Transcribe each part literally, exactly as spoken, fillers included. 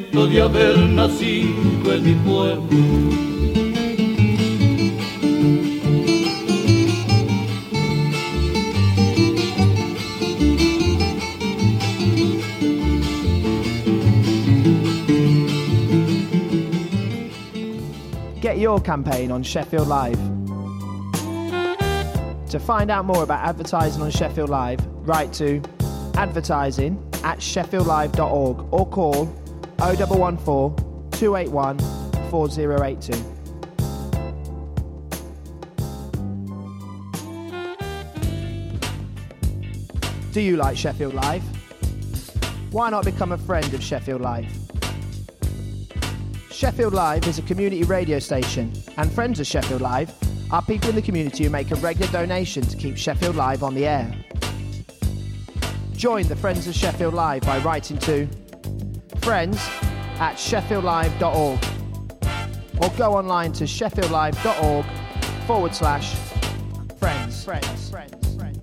contento de haber nacido en mi pueblo. Get your campaign on Sheffield Live. To find out more about advertising on Sheffield Live, write to advertising at sheffield live dot org or call oh one one four, two eight one, four oh eight two. Do you like Sheffield Live? Why not become a friend of Sheffield Live? Sheffield Live is a community radio station, and friends of Sheffield Live are people in the community who make a regular donation to keep Sheffield Live on the air. Join the Friends of Sheffield Live by writing to friends at sheffield live dot org or go online to sheffield live dot org forward slash friends. Friends. Friends. Friends.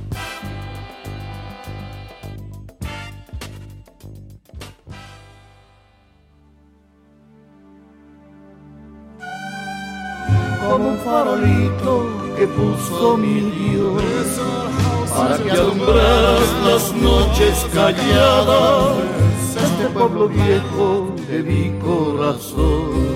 Como un farolito que puso mi Dios para que alumbraras las noches calladas de este pueblo viejo de mi corazón.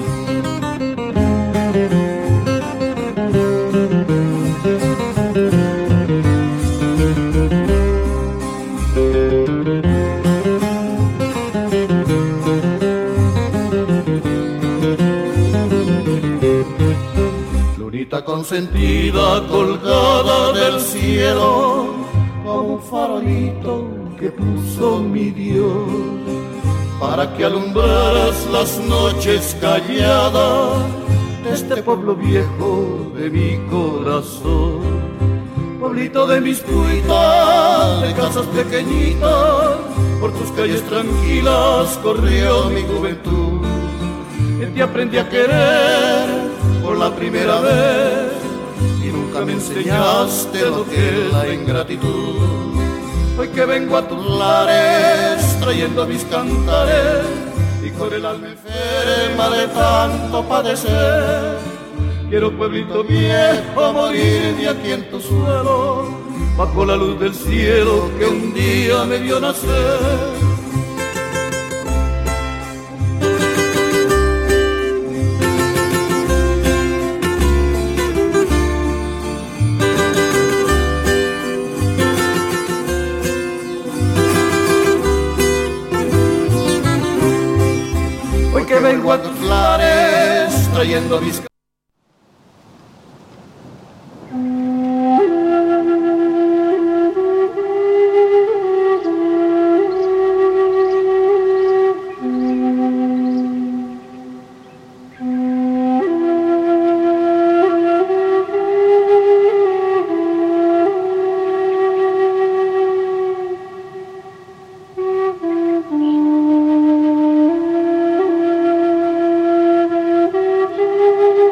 Consentida colgada del cielo como un farolito que puso mi Dios para que alumbraras las noches calladas de este pueblo viejo de mi corazón. Pueblito de mis cuitas, de casas pequeñitas, por tus calles tranquilas corrió mi juventud. En ti aprendí a querer por la primera vez y nunca me enseñaste lo que es la ingratitud. Hoy que vengo a tus lares trayendo mis cantares y con el alma enferma de tanto padecer, quiero pueblito viejo morirme aquí en tu suelo bajo la luz del cielo que un día me vio nacer. Que vengo a tus lares trayendo mis Thank you.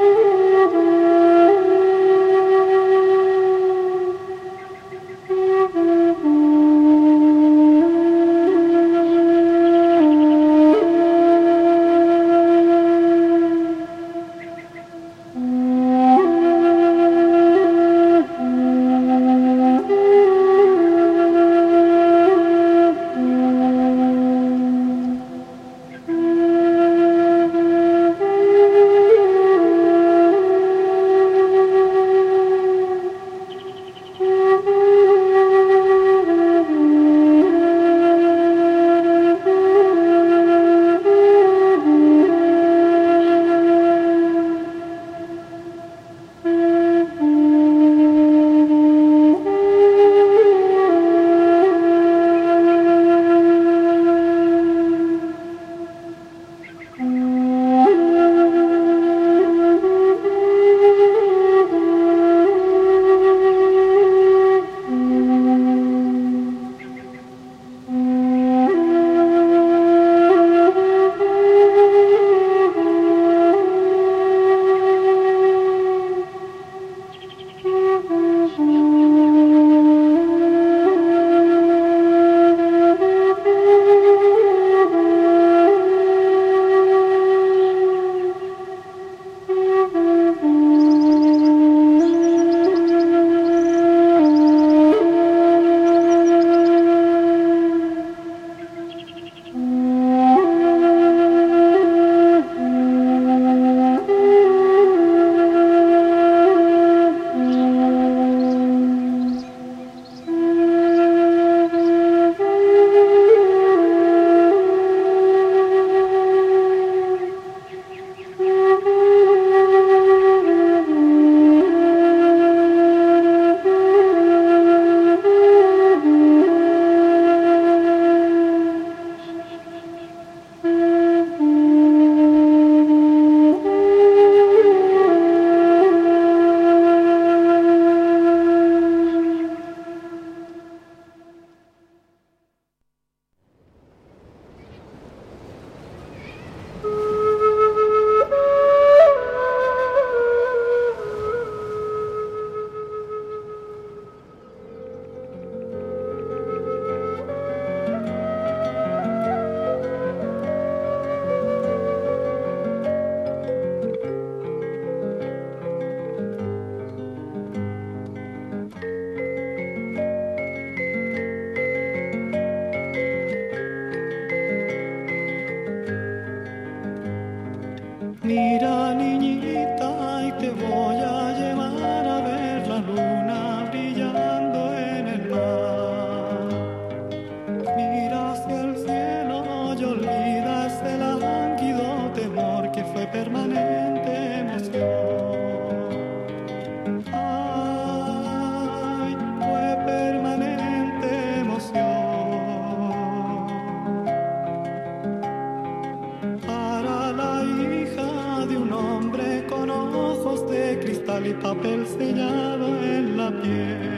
cristal y papel sellado en la piel.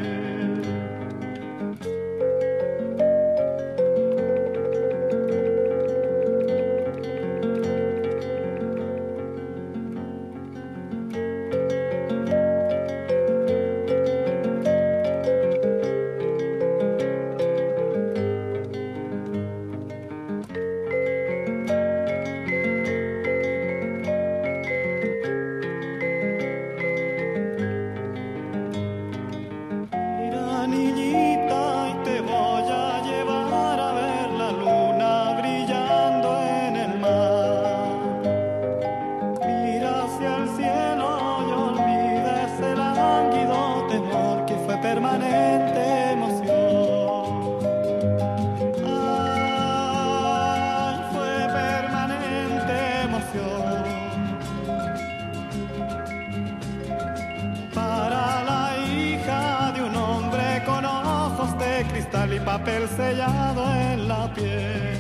Cristal y papel sellado en la piel.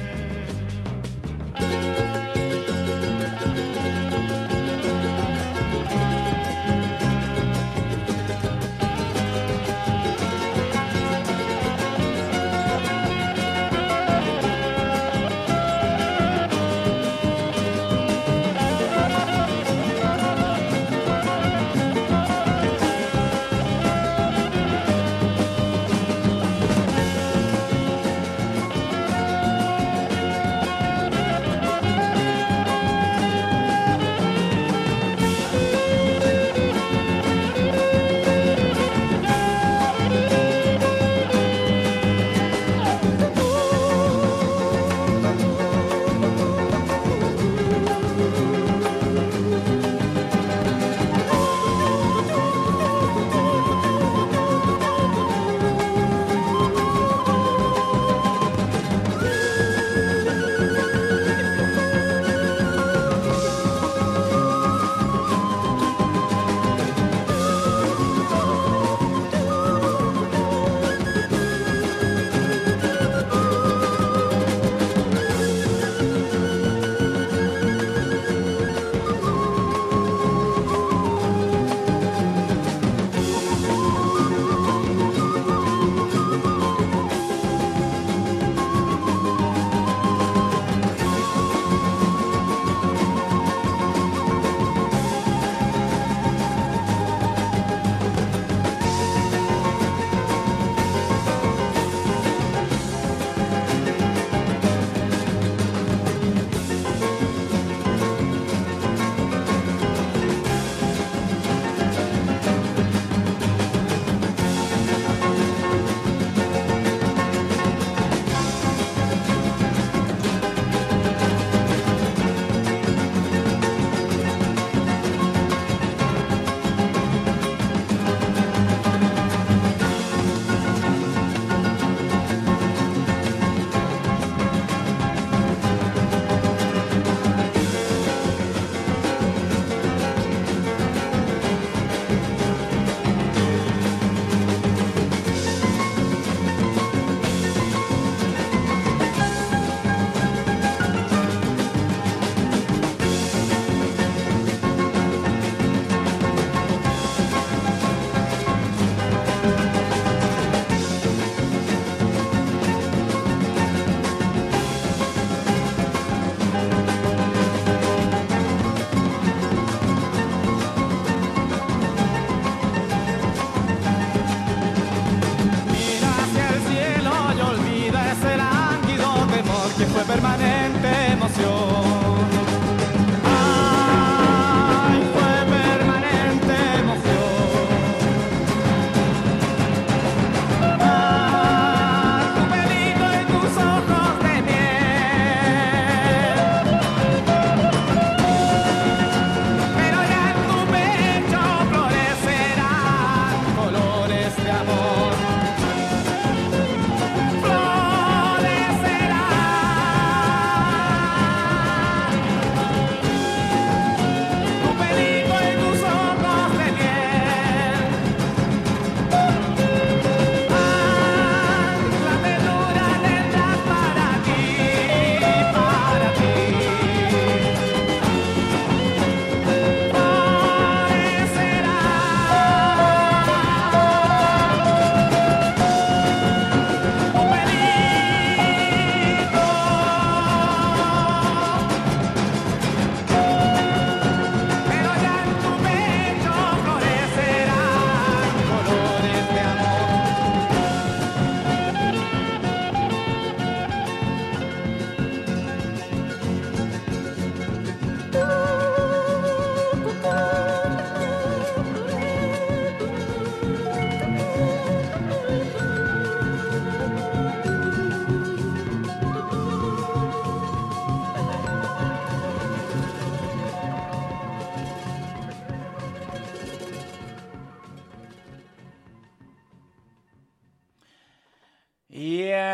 Permanente emoción. Ay, fue permanente emoción. Ah, tu pelito y tus ojos de miel. Pero ya en tu pecho florecerán colores de amor. Florecerán.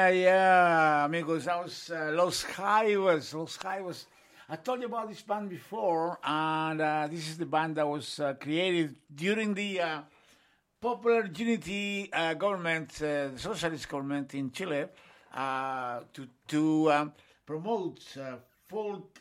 Yeah, yeah, amigos. That was uh, Los Jaivas. Los Jaivas. I told you about this band before, and uh, this is the band that was uh, created during the uh, Popular Unity uh, government, uh, the socialist government in Chile, uh, to to um, promote uh, folk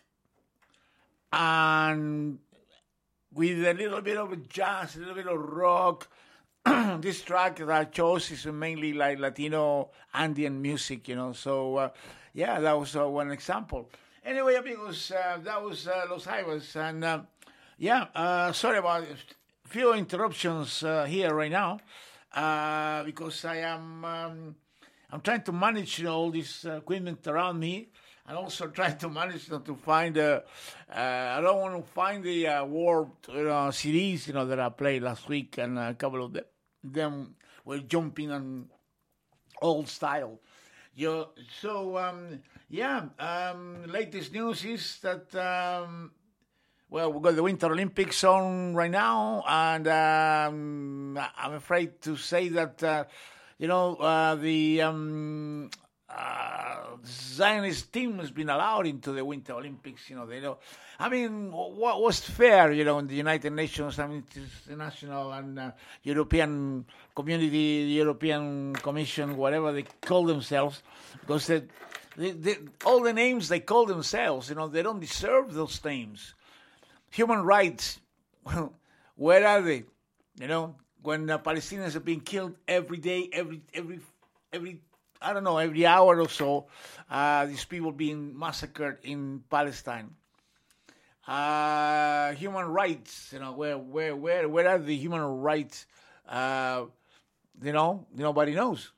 and with a little bit of jazz, a little bit of rock. This track that I chose is mainly like Latino Andean music, you know. So, uh, yeah, that was uh, one example. Anyway, amigos, uh, that was uh, Los Jaivas. And, uh, yeah, uh, sorry about a few interruptions uh, here right now uh, because I am um, I'm trying to manage, you know, all this uh, equipment around me. And also trying to manage, you know, to find, uh, uh, I don't want to find the uh, world you know, C Ds, you know, that I played last week, and a couple of them, them were jumping on old style. You, so, um, yeah, um, latest news is that, um, well, we've got the Winter Olympics on right now, and um, I'm afraid to say that, uh, you know, uh, the... Um, Uh, Zionist team has been allowed into the Winter Olympics. You know, they know. I mean, what was fair? You know, in the United Nations, I mean, international and uh, European community, the European Commission, whatever they call themselves, because they, they, they, all the names they call themselves, you know, they don't deserve those names. Human rights, where are they? You know, when uh, Palestinians are being killed every day, every every every. I don't know, every hour or so, uh, these people being massacred in Palestine. Uh, human rights, you know, where, where, where, where are the human rights? Uh, you know, nobody knows.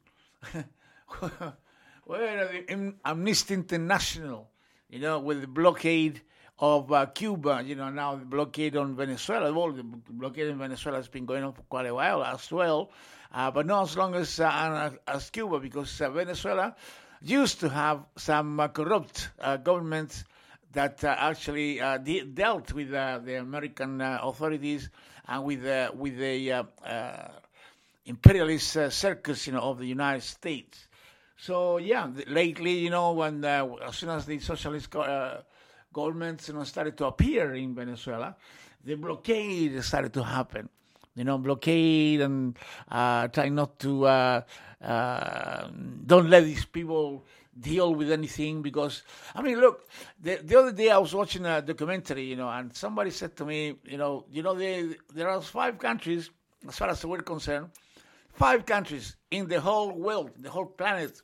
Where are the Amnesty International? You know, with the blockade of uh, Cuba, you know, now the blockade on Venezuela. Well, the blockade in Venezuela has been going on for quite a while as well. Uh, but not as long as uh, as Cuba, because uh, Venezuela used to have some uh, corrupt uh, governments that uh, actually uh, de- dealt with uh, the American uh, authorities and with uh, with the uh, uh, imperialist uh, circus, you know, of the United States. So yeah, lately, you know, when uh, as soon as the socialist go- uh, governments, you know, started to appear in Venezuela, the blockade started to happen. You know, blockade and uh, trying not to, uh, uh, don't let these people deal with anything because, I mean, look, the, the other day I was watching a documentary, you know, and somebody said to me, you know, you know, they, there are five countries, as far as we're concerned, five countries in the whole world, the whole planet,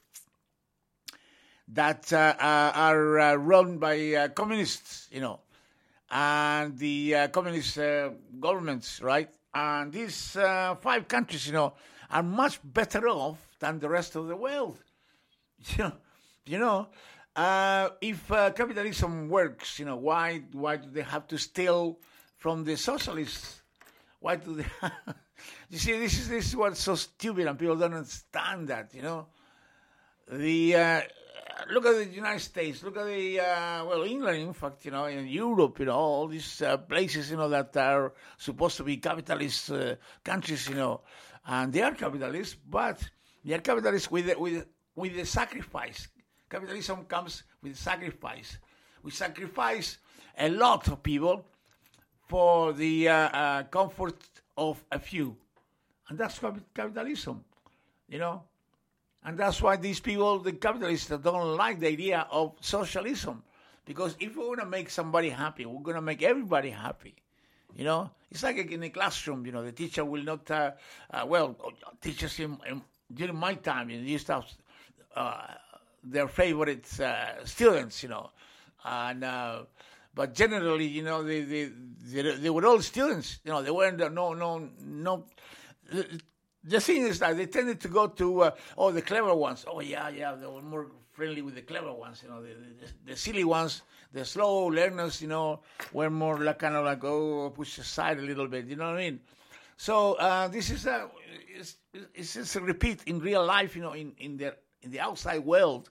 that uh, uh, are uh, run by uh, communists, you know, and the uh, communist uh, governments, right? And these uh, five countries, you know, are much better off than the rest of the world. You know, you know uh, if uh, capitalism works, you know, why why do they have to steal from the socialists? Why do they? You see, this is this is what's so stupid, and people don't understand that. You know, the uh, look at the United States, look at the uh, well, England, in fact, you know, in Europe, you know, all these uh, places, you know, that are supposed to be capitalist uh, countries, you know, and they are capitalists, but they are capitalists with the, with with the sacrifice. Capitalism comes with sacrifice. We sacrifice a lot of people for the uh, uh, comfort of a few, and that's capitalism, you know. And that's why these people, the capitalists, don't like the idea of socialism. Because if we're going to make somebody happy, we're going to make everybody happy. You know? It's like in a classroom, you know, the teacher will not, uh, uh, well, teachers in, in, during my time, you know, used to have uh, their favorite uh, students, you know. And, uh, but generally, you know, they, they, they, they were all students. You know, they weren't, no, no, no. The thing is that they tended to go to, uh, oh, the clever ones. Oh, yeah, yeah, they were more friendly with the clever ones, you know. The, the, the silly ones, the slow learners, you know, were more like kind of like, oh, push aside a little bit, you know what I mean? So uh, this is a, it's, it's just a repeat in real life, you know, in, in, the, in the outside world.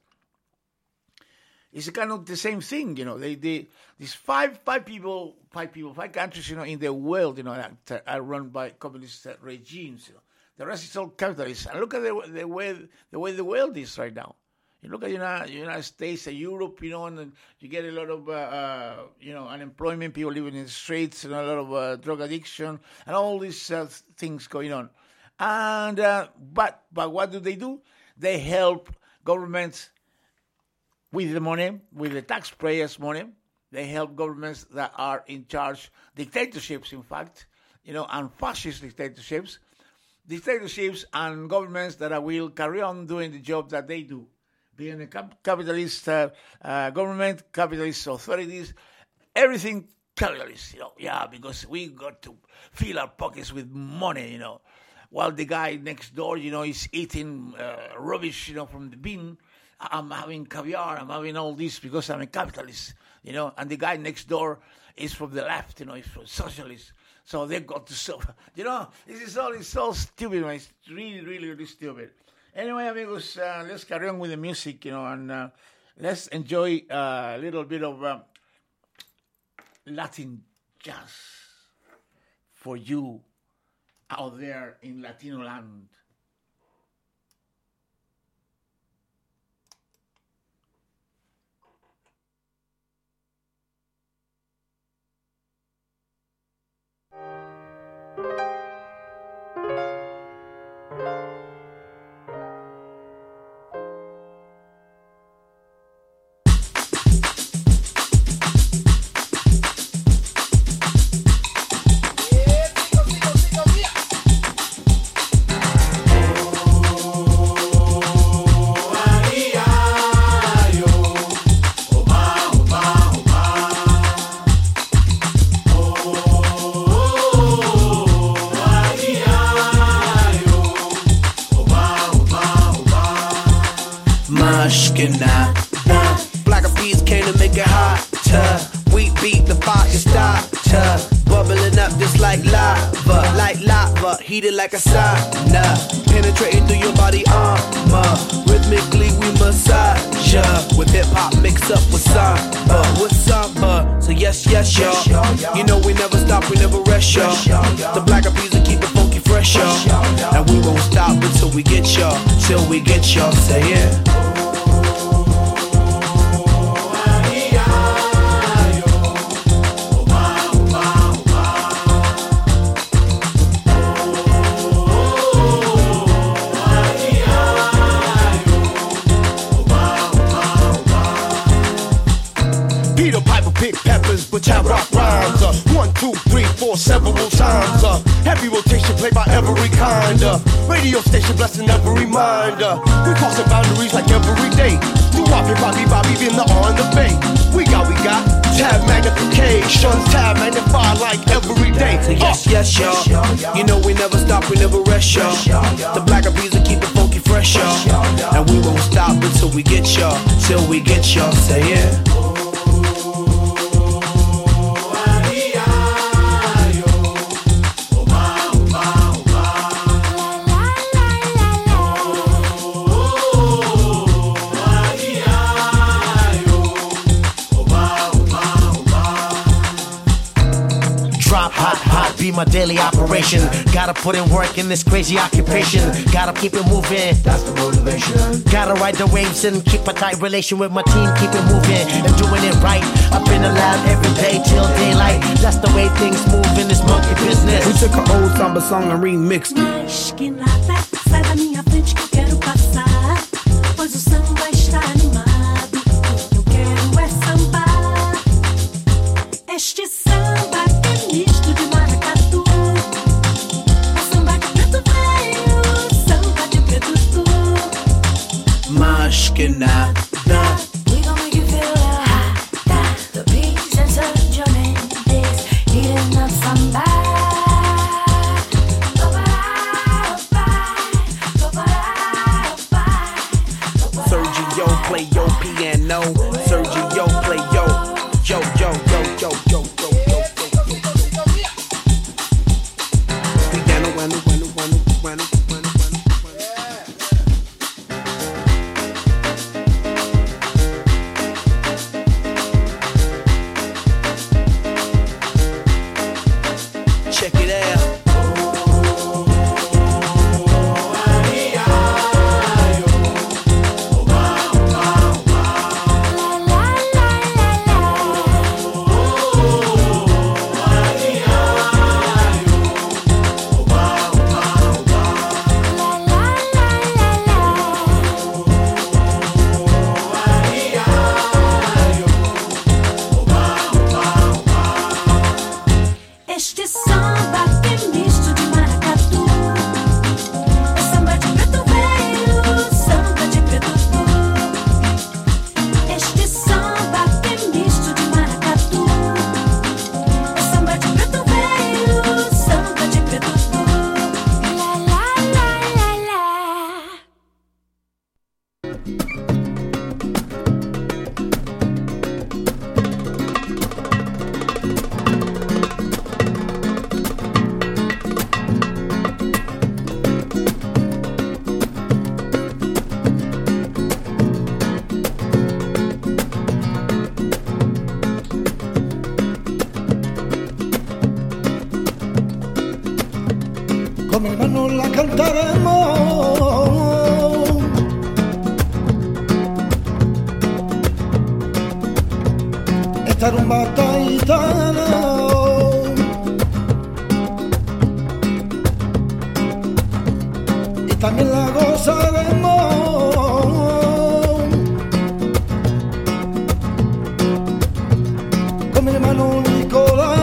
It's kind of the same thing, you know. They, they, these five, five people, five people, five countries, you know, in the world, you know, that are run by communist regimes, you know. The rest is all capitalist. And look at the, the way the way the world is right now. You look at United, United States and Europe, you know, and then you get a lot of, uh, uh, you know, unemployment, people living in the streets, and a lot of uh, drug addiction, and all these uh, things going on. And uh, but but what do they do? They help governments with the money, with the taxpayers' money. They help governments that are in charge, dictatorships, in fact, you know, and fascist dictatorships, dictatorships and governments that will carry on doing the job that they do. Being a cap- capitalist uh, uh, government, capitalist authorities, everything capitalist, you know, yeah, because we got to fill our pockets with money, you know, while the guy next door, you know, is eating uh, rubbish, you know, from the bin. I'm having caviar, I'm having all this because I'm a capitalist, you know, and the guy next door is from the left, you know, he's from socialist. So they've got to suffer. You know, this is all, it's all stupid, man. It's really, really, really stupid. Anyway, amigos, uh, let's carry on with the music, you know, and uh, let's enjoy uh, a little bit of uh, Latin jazz for you out there in Latino land. Black of peas came to make it hotter. We beat the fire starter, bubbling up just like lava, like lava, heated like a sauna, penetrating through your body armor. Rhythmically we massage ya, with hip hop mixed up with samba, with samba. So yes, yes, y'all. You know we never stop, we never rest, y'all. The black of peas will keep it funky fresh, y'all. And we won't stop until we get y'all, till we get y'all. Say yeah. Which I rock rhymes, uh, one, two, three, four, several times. Uh, heavy rotation played by every kind. Uh, radio station blessing every mind. Uh, we crossing boundaries like every day. Do Bobby, Bobby, Bobby, being the on the bay. We got, we got tab magnification, tab magnified like every day. So yes, yes, y'all. You know we never stop, we never rest, y'all. The black of bees will keep it funky fresh, y'all. And we won't stop until we get y'all, till we get y'all. Say yeah. Be my daily operation. Gotta put in work in this crazy occupation. Gotta keep it moving. That's the motivation. Gotta ride the waves and keep a tight relation with my team. Keep it moving and doing it right. Up in the lab every day till daylight. That's the way things move in this monkey business. We took an old samba song and remixed it. Mas que nada, sai da minha frente que eu quero passar. Pois o samba está animado. O que eu quero é sambar. Este samba é misto de maracatu. É samba de preto velho, samba de preto tu. Mas que nada. We gon' make you feel hot. The beats and Sergio Mendes heating up samba. Go para, go para, go para. con mi hermano la cantaremos. Esta rumba taitana, y también la gozaremos con mi hermano Nicolás.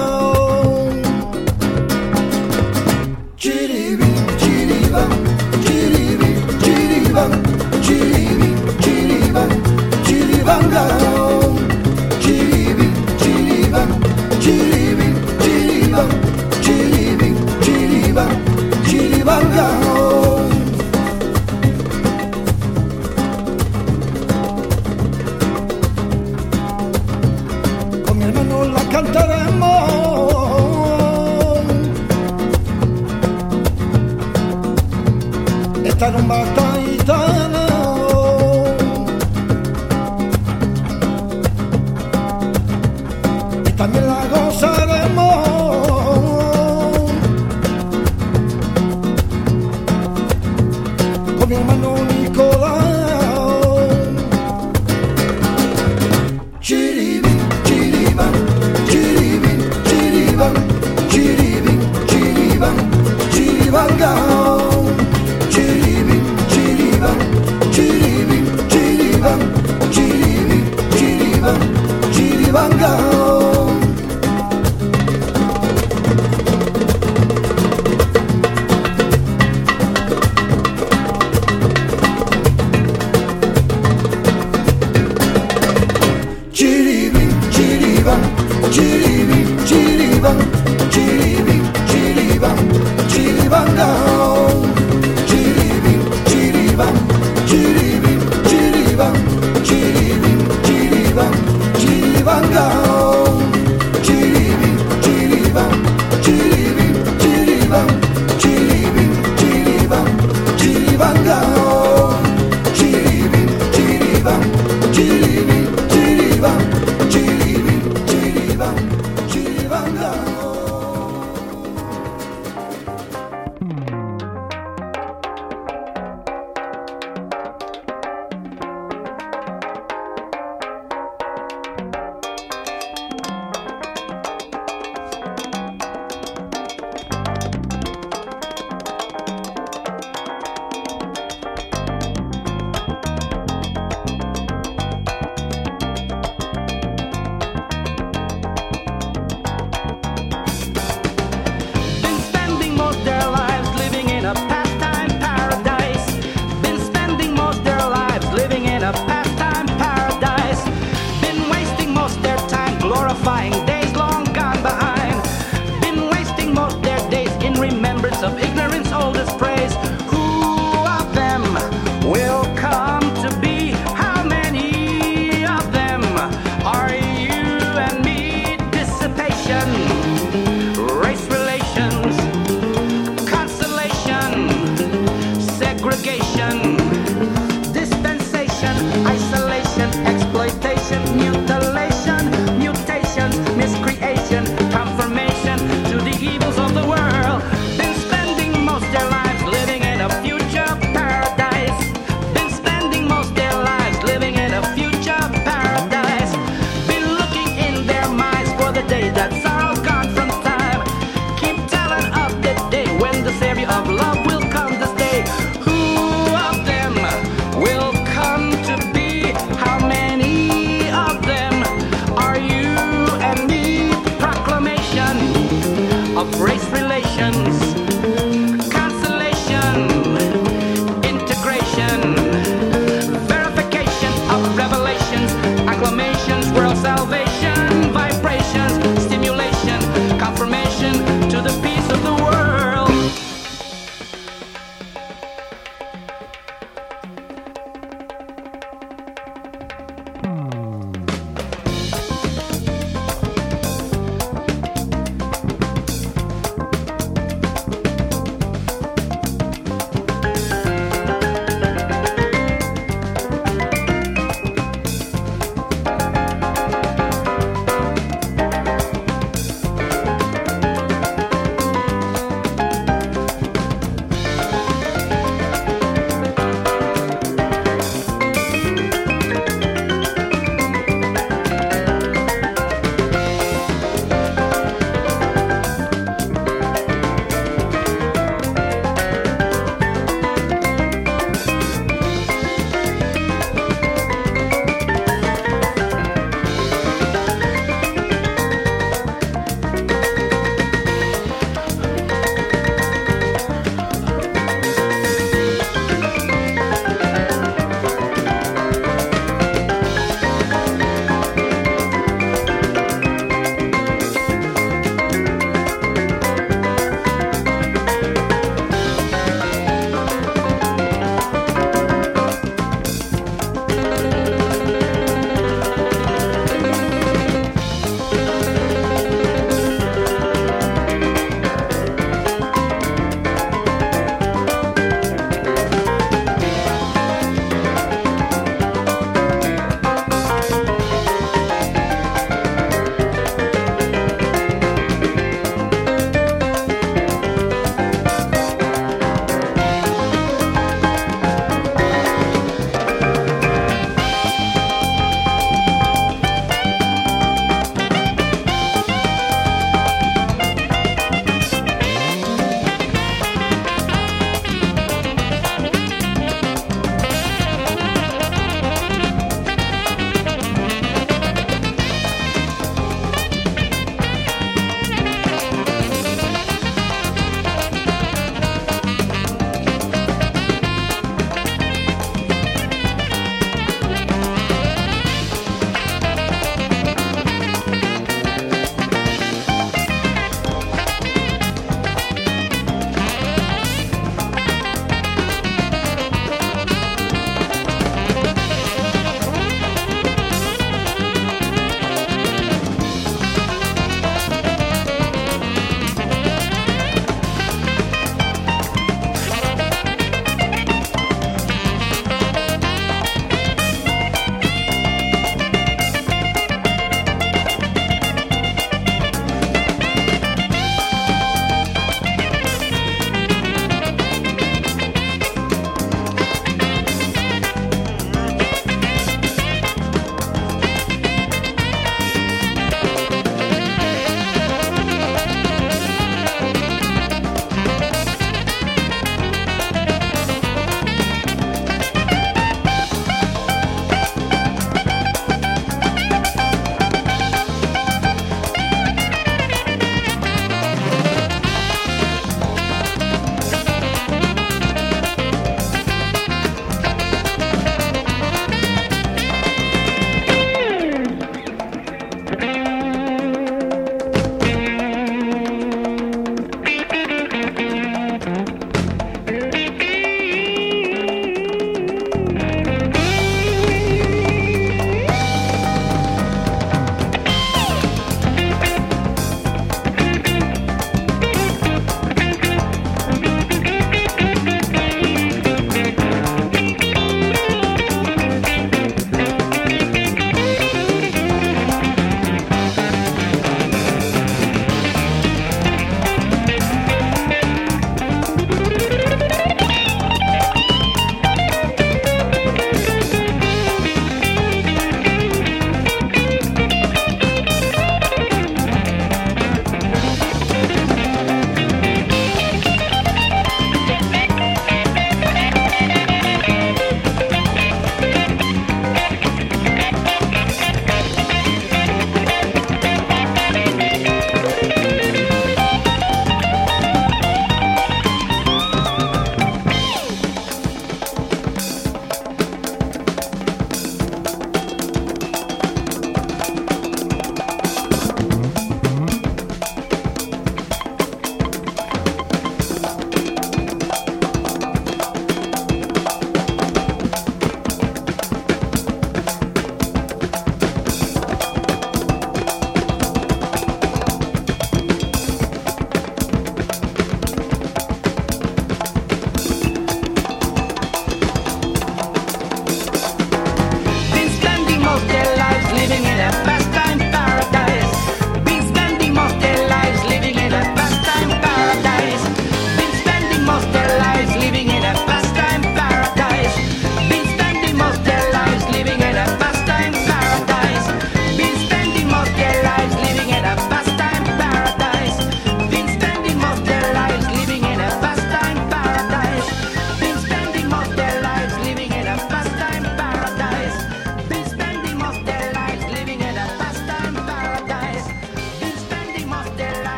Chiribi, chiriban, chiribi, chiriban, chiribi, chiriban, chiribanga. Chiribi, chiriban, chiribi, chiriban, chiribi, chiriban, chiribanga. Con mi hermano la cantaremos. Esta rumba taitana, y también la gozaremos con mi hermano Nicolás. Chiribi, chiriban, chiribi, chiriban, chiribi, chiriban, chiribanga. Chiribi, chiriban, chiribi, chiriban, chiribi, chiriban, chiribanga. Chiribi, chiriban, chiribi, chiriban, chiribi, chiriban, chiribanga. Chiribi, chiriban, chiribi, chiriban, chiribi, chiriban, chiribanga. Chiribi, chiriban, chiribi, chiriban, chiribi, chiriban, chiribanga. Chiribi, chiriban, chiribi, chiriban, chiribi, chiriban, chiribanga. Been spending most their lives living in a pastime paradise. Been spending most their lives living in a pastime paradise. Been wasting most their time glorifying days long gone behind. Been wasting most their days in remembrance of ignorance oldest praise. Who of them will come to be? How many of them are you and me? Dissipation, race relations, consolation, segregation, dispensation, isolation, exploitation, mutilation, mutations,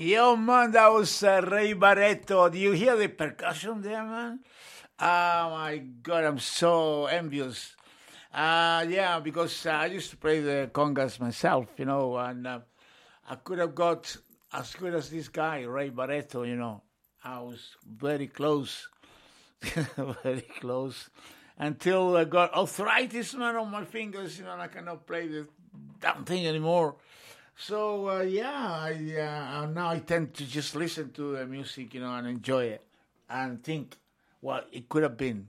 Yo, man, that was uh, Ray Barretto. Do you hear the percussion there, man? Oh, my God, I'm so envious. Uh, yeah, because uh, I used to play the congas myself, you know, and uh, I could have got as good as this guy, Ray Barretto, you know. I was very close, very close, until I got arthritis, man, on my fingers, you know, and I cannot play the damn thing anymore. So, uh, yeah, I, uh, now I tend to just listen to the music, you know, and enjoy it, and think what it could have been.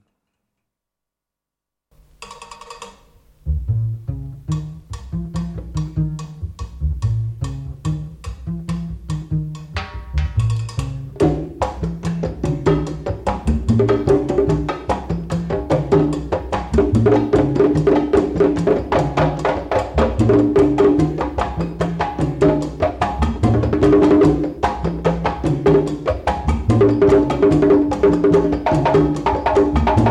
Thank you.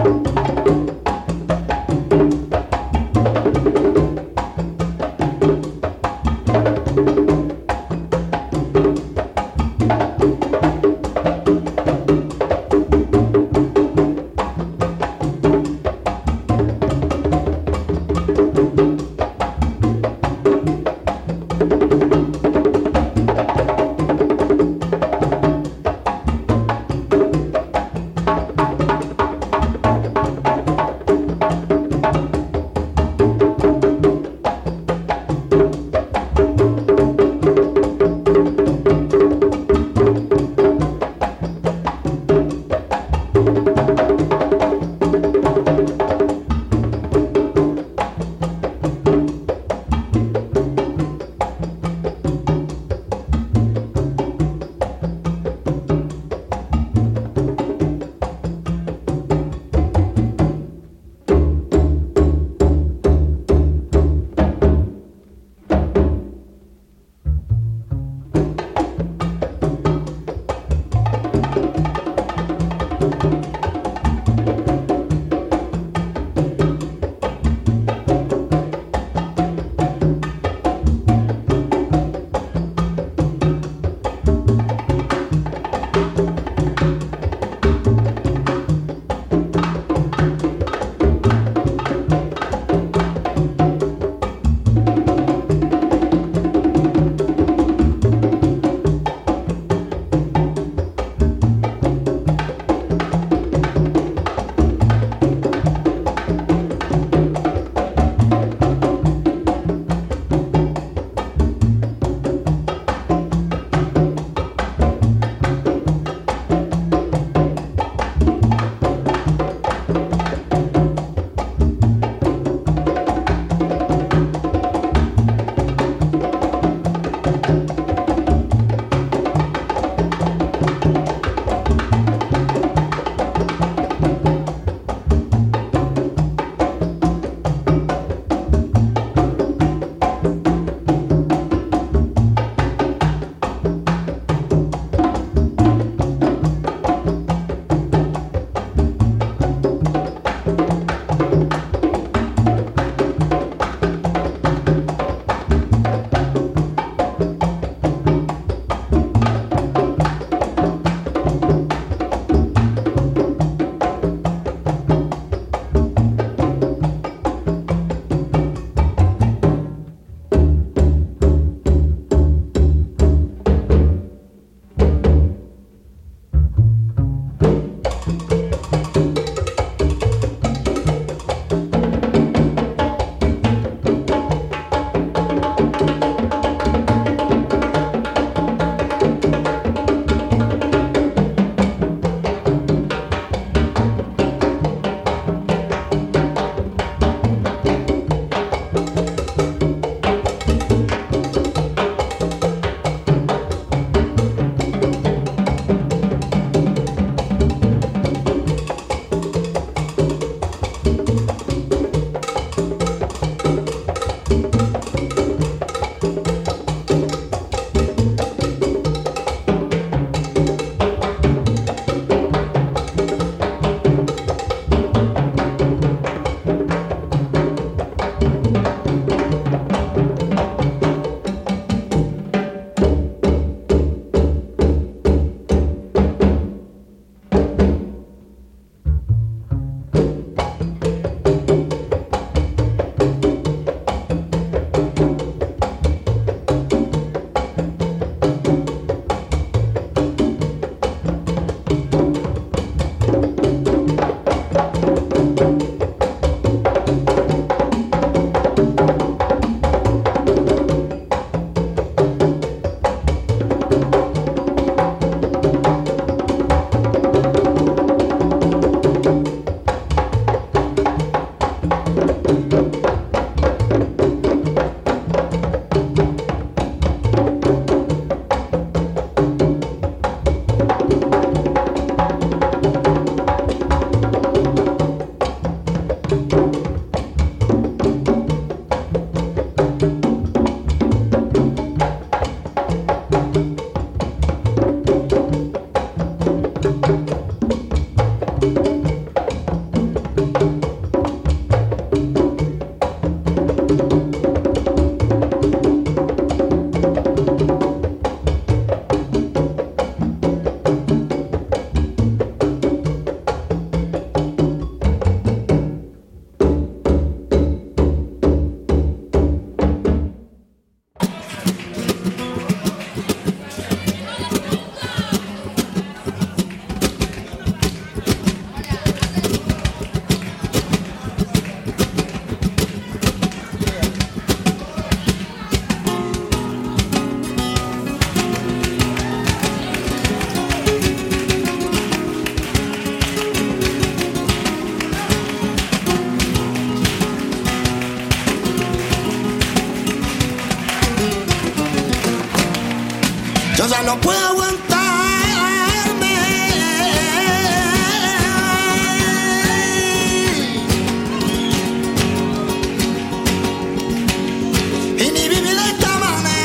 no puedo aguantarme. Y ni vivir de esta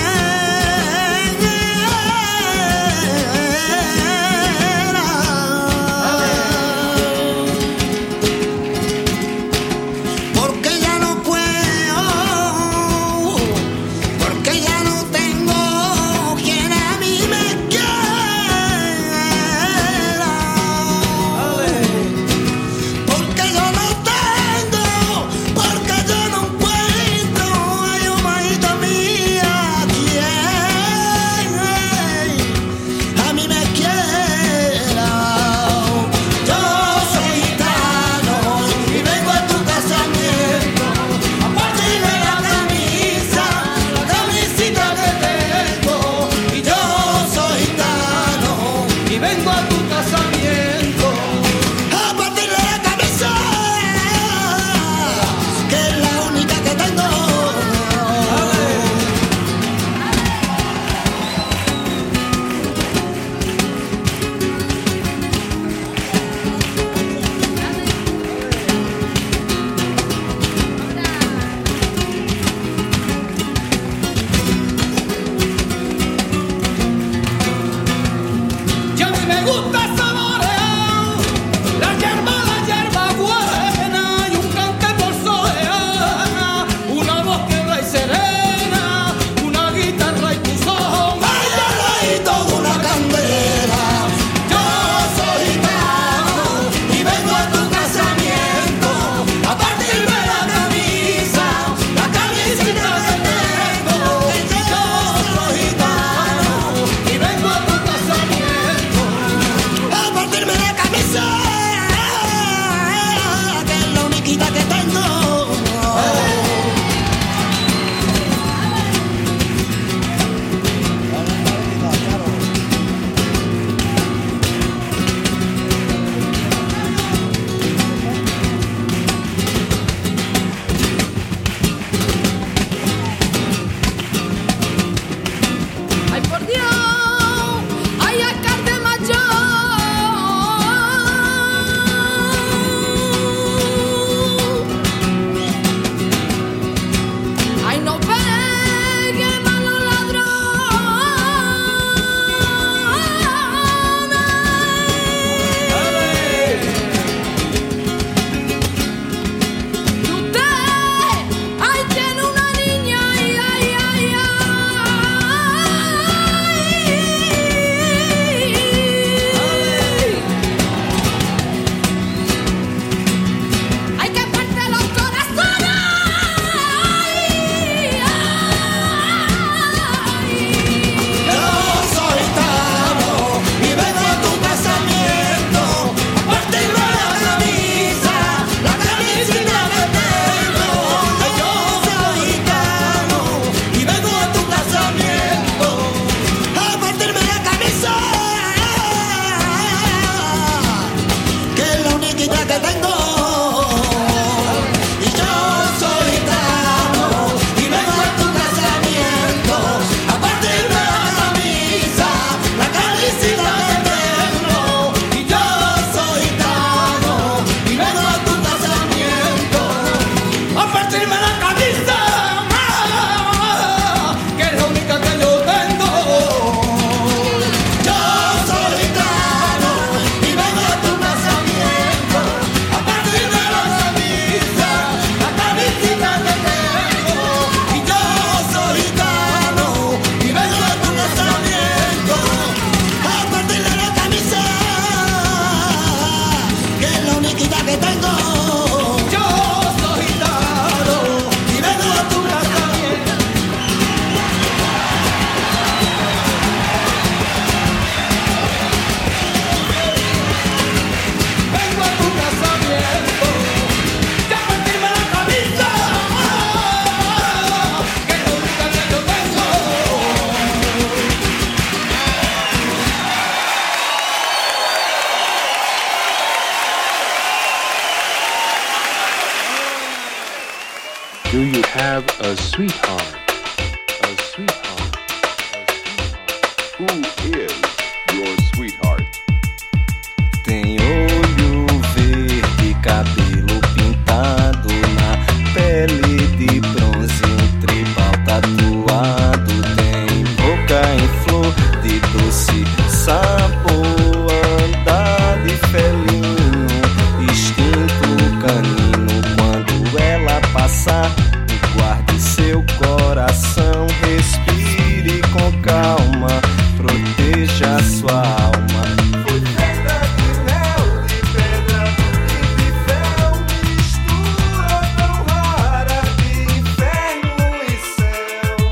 Do you have a sweetheart? A sweetheart? A sweetheart? Who is your sweetheart? Tem olho verde, cabelo pintado, na pele de bronze, um tribal tatuado. Tem boca em flor de doce sabor, andar de felino, instinto canino. Quando ela passar, guarde seu coração, respire com calma, proteja sua alma. Foi feita de mel, de pedra e de fel, mistura tão rara de inferno e céu.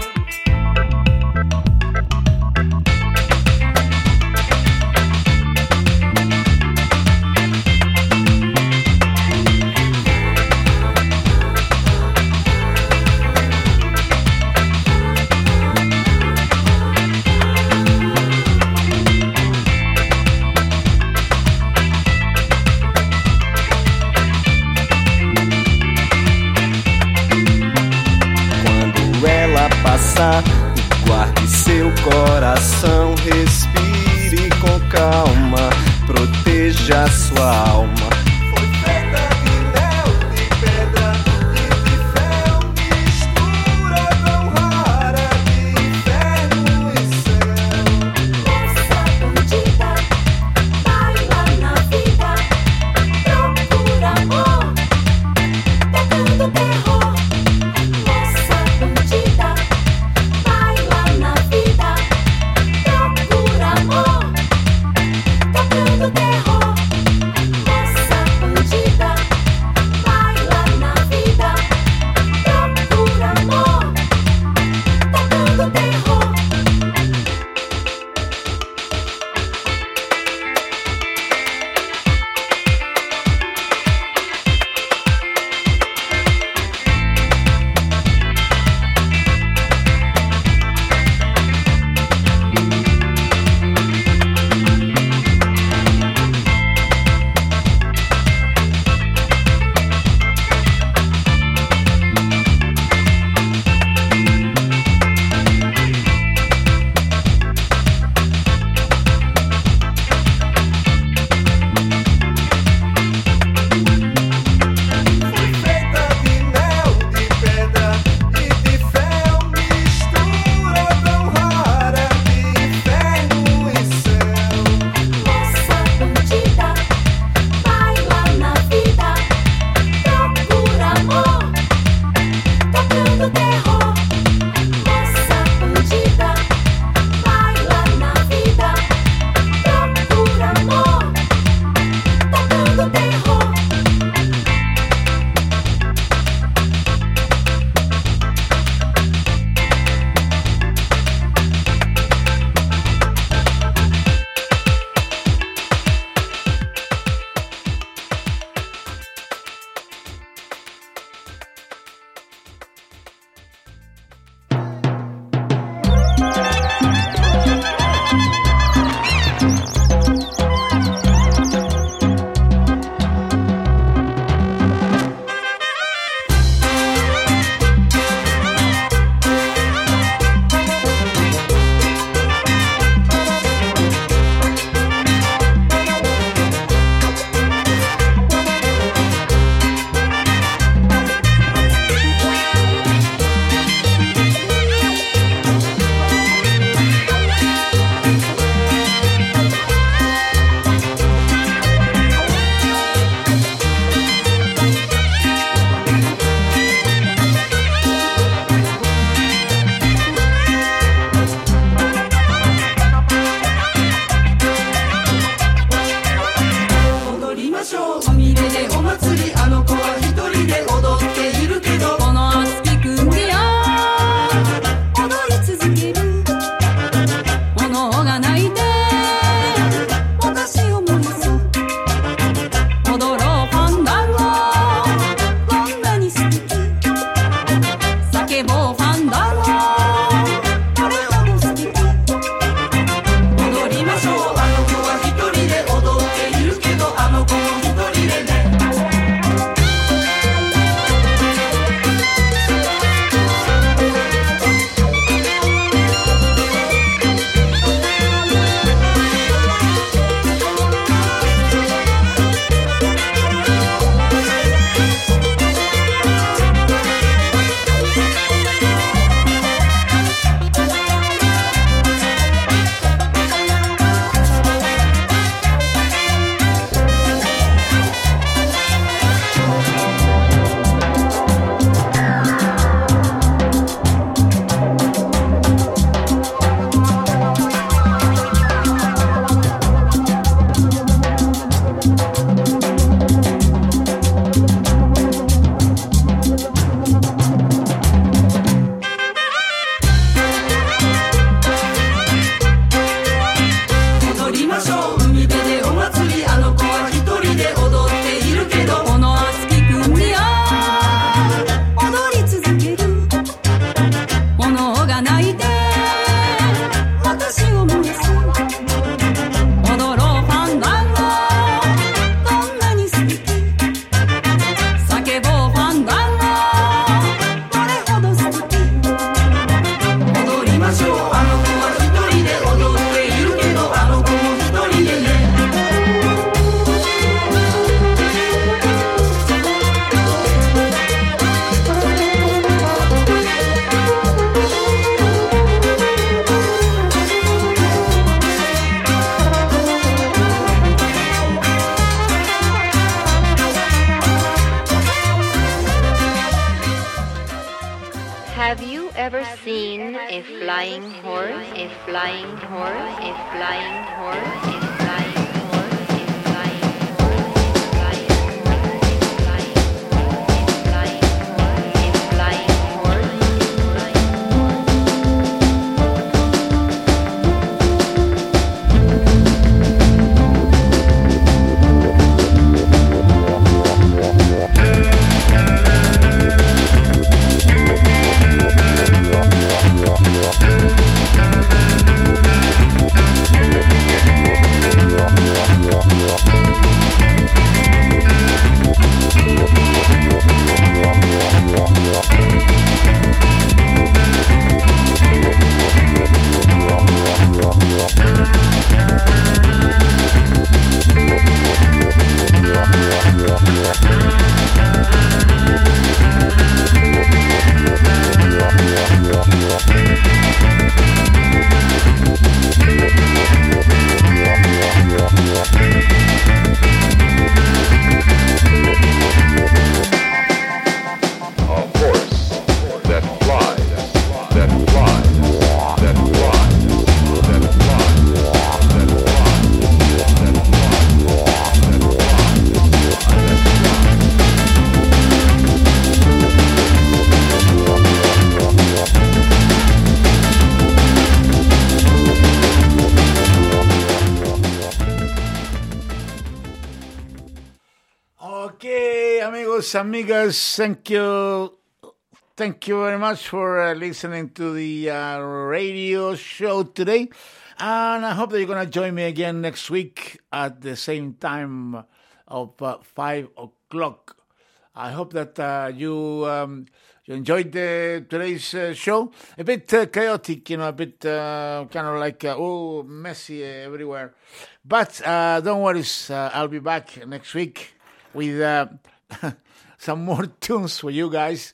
Quando ela passar, guarde seu coração, respire com calma, proteja sua alma. Foi feita de mel, de pedra e de fel, mistura tão rara de inferno e céu. Moça bandida, baila na vida, procura amor, tocando terror. Moça bandida, baila na vida, procura amor, tocando terror. Moça Have you ever seen a flying horse? A flying horse? A flying horse? A flying horse? A flying horse? A flying horse? A flying horse? A flying horse? Amigas, thank you, thank you very much for uh, listening to the uh, radio show today, and I hope that you're gonna join me again next week at the same time of uh, five o'clock. I hope that uh, you um, you enjoyed the, today's uh, show. A bit uh, chaotic, you know, a bit uh, kind of like uh, oh messy everywhere, but uh, don't worry, uh, I'll be back next week with. Uh, some more tunes for you guys,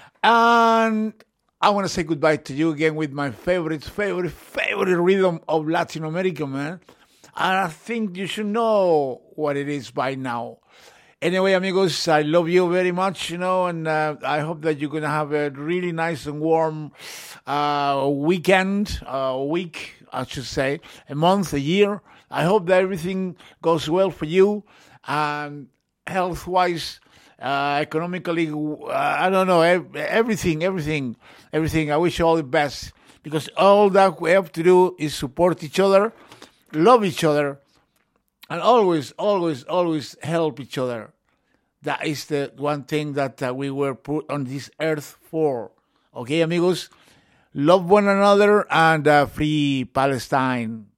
and I want to say goodbye to you again with my favorite, favorite, favorite rhythm of Latin America, man. And I think you should know what it is by now. Anyway, amigos, I love you very much, you know, and uh, I hope that you're going to have a really nice and warm uh, weekend, a uh, week, I should say, a month, a year. I hope that everything goes well for you, and health-wise, uh, economically, uh, I don't know, everything, everything, everything. I wish you all the best, because all that we have to do is support each other, love each other, and always, always, always help each other. That is the one thing that uh, we were put on this earth for. Okay, amigos? Love one another, and uh, free Palestine.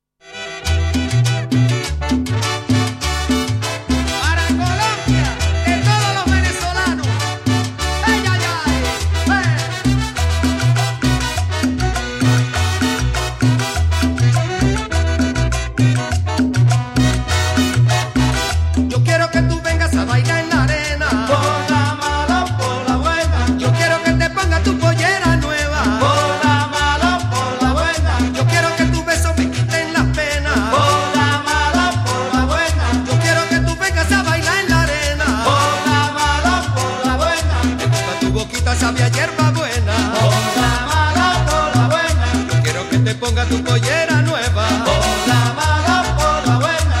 Sabia hierba buena, por la mala, por la buena. Yo quiero que te ponga tu pollera nueva, por la mala, por la buena.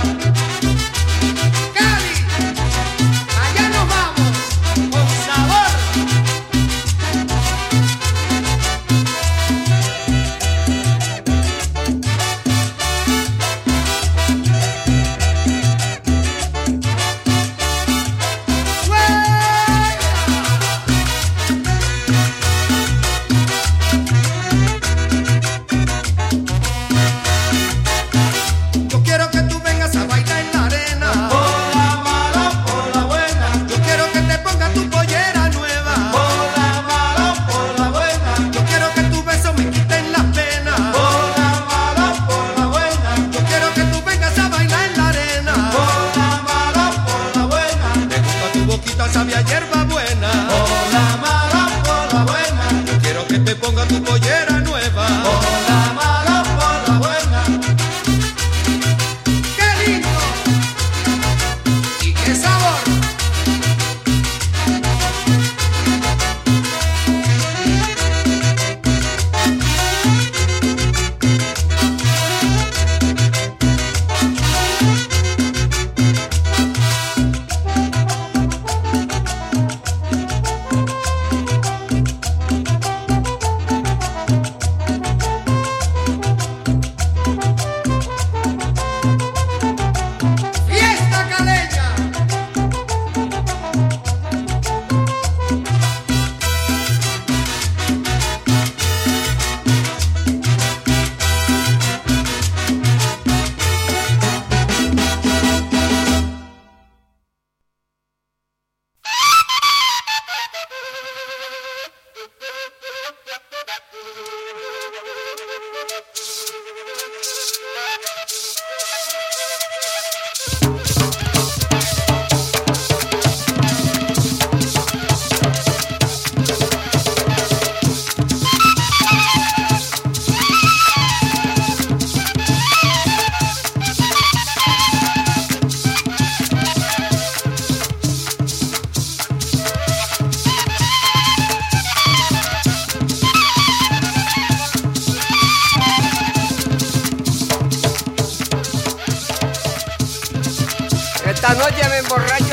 Cali, allá nos vamos, con sabor. Sabia hierba buena, por la mala, por la buena. Yo quiero que te ponga tu pollera nueva, por la mala, por la buena. ¡Qué lindo! ¡Y qué sabor! ya me emborracho